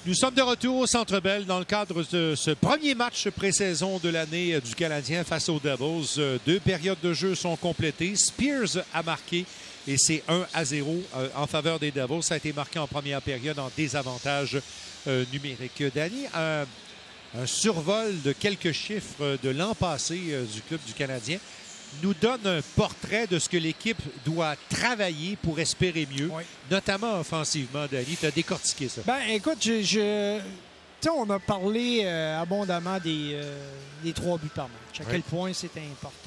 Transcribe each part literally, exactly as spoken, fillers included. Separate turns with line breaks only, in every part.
Nous sommes de retour au Centre Bell dans le cadre de ce premier match pré-saison de l'année du Canadien face aux Devils. Deux périodes de jeu sont complétées. Spears a marqué et c'est un à zéro en faveur des Devils. Ça a été marqué en première période en désavantage euh, numérique. Danny, un, un survol de quelques chiffres de l'an passé euh, du club du Canadien nous donne un portrait de ce que l'équipe doit travailler pour espérer mieux, oui. notamment offensivement. Danny, tu as décortiqué ça.
Ben, écoute, je, je... on a parlé euh, abondamment des, euh, des trois buts par match. À oui. quel point c'était important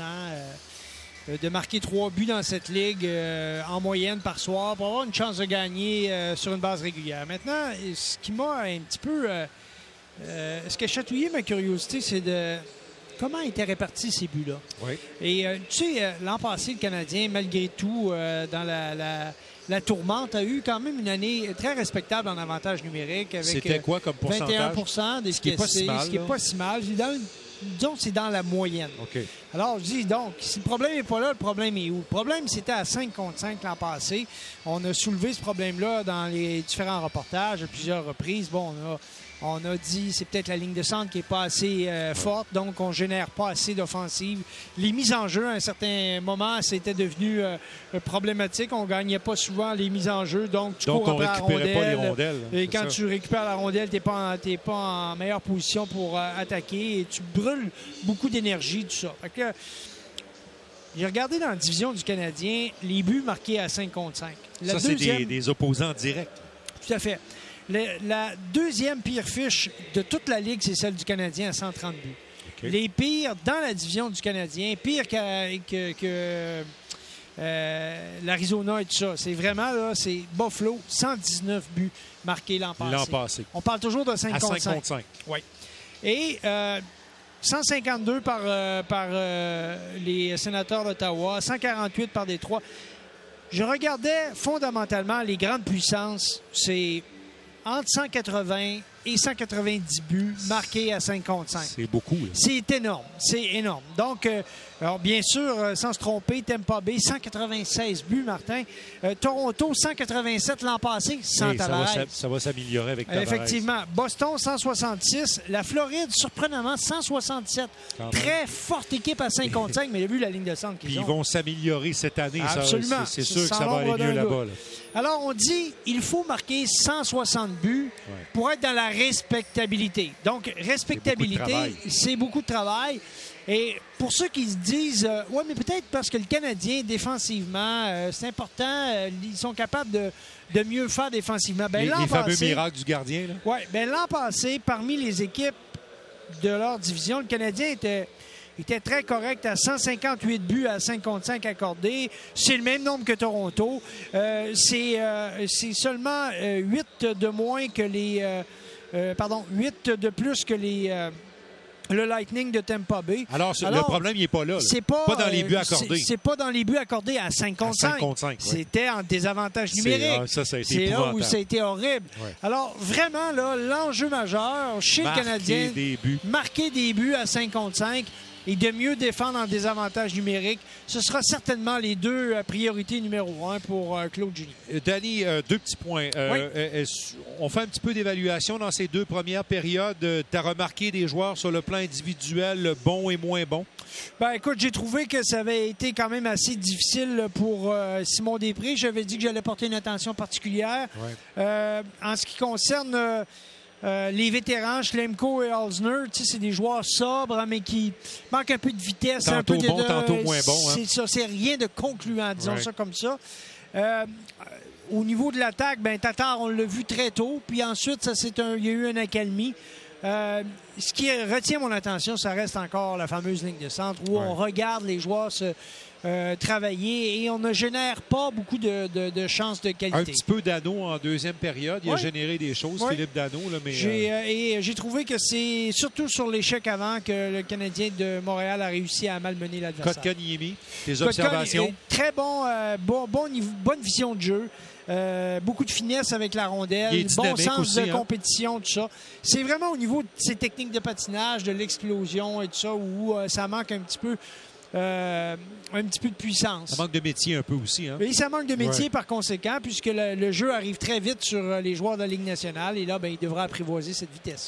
euh, de marquer trois buts dans cette ligue euh, en moyenne par soir pour avoir une chance de gagner euh, sur une base régulière. Maintenant, ce qui m'a un petit peu... Euh, euh, ce qui a chatouillé ma curiosité, c'est de... comment étaient répartis ces buts-là.
Oui.
Et euh, tu sais, euh, l'an passé, le Canadien, malgré tout, euh, dans la, la, la tourmente, a eu quand même une année très respectable en avantage numérique. Avec
C'était quoi comme pourcentage?
vingt et un pour cent des
ce qui n'est pas si mal.
Ce qui n'est pas si mal. Dans, disons que c'est dans la moyenne.
OK.
Alors, je dis donc, si le problème n'est pas là, le problème est où? Le problème, c'était à cinq contre cinq l'an passé. On a soulevé ce problème-là dans les différents reportages à plusieurs reprises. Bon, on a... On a dit c'est peut-être la ligne de centre qui n'est pas assez euh, forte, donc on ne génère pas assez d'offensive. Les mises en jeu, à un certain moment, c'était devenu euh, problématique. On ne gagnait pas souvent les mises en jeu, donc tu
donc
cours
on
après la rondelle.
Pas les rondelles.
Et quand ça. tu récupères la rondelle, tu n'es pas, pas en meilleure position pour euh, attaquer et tu brûles beaucoup d'énergie, tout ça. Fait que, j'ai regardé dans la division du Canadien les buts marqués à cinq contre cinq.
La ça, deuxième... c'est des, des opposants directs.
Tout à fait. Le, la deuxième pire fiche de toute la Ligue, c'est celle du Canadien à cent trente buts. Okay. Les pires dans la division du Canadien, pire que, que, que euh, l'Arizona et tout ça. C'est vraiment, là, c'est Buffalo, cent dix-neuf buts marqués l'an passé.
L'an passé.
On parle toujours de cinq contre cinq.
cinq.
Oui. Et euh, cent cinquante-deux par, euh, par euh, les sénateurs d'Ottawa, cent quarante-huit par Détroit. Je regardais fondamentalement les grandes puissances, c'est entre cent quatre-vingts et cent quatre-vingt-dix buts marqués à cinq contre cinq.
C'est beaucoup. Là.
C'est énorme. C'est énorme. Donc, euh, alors bien sûr, euh, sans se tromper, Tampa Bay, cent quatre-vingt-seize buts, Martin. Euh, Toronto, cent quatre-vingt-sept l'an passé, sans
oui,
Tavares.
Ça va, ça va s'améliorer avec Tavares.
Euh, effectivement. Boston, cent soixante-six. La Floride, surprenamment, cent soixante-sept. Très forte équipe à cinq contre cinq, mais il a vu la ligne de centre qu'ils
Puis
ont.
Ils vont s'améliorer cette année.
Absolument.
C'est sûr que ça va aller mieux là-bas. Là.
Alors, on dit il faut marquer cent soixante buts ouais. pour être dans la respectabilité. Donc, respectabilité, c'est beaucoup de travail. Et pour ceux qui se disent, euh, ouais, mais peut-être parce que le Canadien, défensivement, euh, c'est important, euh, ils sont capables de, de mieux faire défensivement. Ben,
les
l'an
les fameux
passé,
miracles du gardien.
Oui, ben, l'an passé, parmi les équipes de leur division, le Canadien était... Il était très correct à cent cinquante-huit buts à cinq contre cinq accordés. C'est le même nombre que Toronto. Euh, c'est, euh, c'est seulement euh, huit de moins que les... Euh, euh, pardon, huit de plus que les... Euh, le Lightning de Tampa Bay.
Alors, Alors le problème, il n'est pas là. là.
C'est pas,
pas dans les buts accordés.
C'est, c'est pas dans les buts accordés à cinq contre cinq.
Oui.
C'était en désavantage numérique.
Ah, ça, ça a été
c'est là où ça a été horrible.
Ouais.
Alors, vraiment, là, l'enjeu majeur chez
marquer
le Canadien,
des buts.
marquer des buts à cinq contre cinq et de mieux défendre en désavantage numérique, ce sera certainement les deux euh, priorités numéro un pour euh, Claude Julien.
Euh, Danny, euh, deux petits points. Euh,
oui.
euh, on fait un petit peu d'évaluation dans ces deux premières périodes. Tu as remarqué des joueurs sur le plan individuel bons et moins bons?
Ben, écoute, j'ai trouvé que ça avait été quand même assez difficile pour euh, Simon Després. J'avais dit que j'allais porter une attention particulière.
Oui.
Euh, en ce qui concerne... Euh, Euh, les vétérans, Schlemko et Halsner, c'est des joueurs sobres, hein, mais qui manquent un peu de vitesse.
Tantôt
un peu de,
bon,
de,
tantôt moins bon. Hein.
C'est ça, c'est rien de concluant, disons
ouais.
ça comme ça. Euh, au niveau de l'attaque, ben, Tatar, on l'a vu très tôt. Puis ensuite, ça, c'est un, il y a eu une accalmie. Euh, ce qui retient mon attention, ça reste encore la fameuse ligne de centre où ouais. on regarde les joueurs se euh, travailler et on ne génère pas beaucoup de, de, de chances de qualité.
Un petit peu Dano en deuxième période. Il
ouais.
a généré des choses, ouais. Philippe Dano. Là, mais
j'ai,
euh...
euh, et j'ai trouvé que c'est surtout sur l'échec avant que le Canadien de Montréal a réussi à malmener l'adversaire.
Kotkaniemi, tes observations?
Très bon, euh, bon, bon niveau, bonne vision de jeu. Euh, beaucoup de finesse avec la rondelle, bon sens
aussi,
de
hein?
compétition, tout ça. C'est vraiment au niveau de ses techniques de patinage, de l'explosion et tout ça, où euh, ça manque un petit peu euh, un petit peu de puissance.
Ça manque de métier un peu aussi. Hein?
Et ça manque de métier
ouais.
par conséquent, puisque le, le jeu arrive très vite sur les joueurs de la Ligue nationale. Et là, ben, il devra apprivoiser cette vitesse.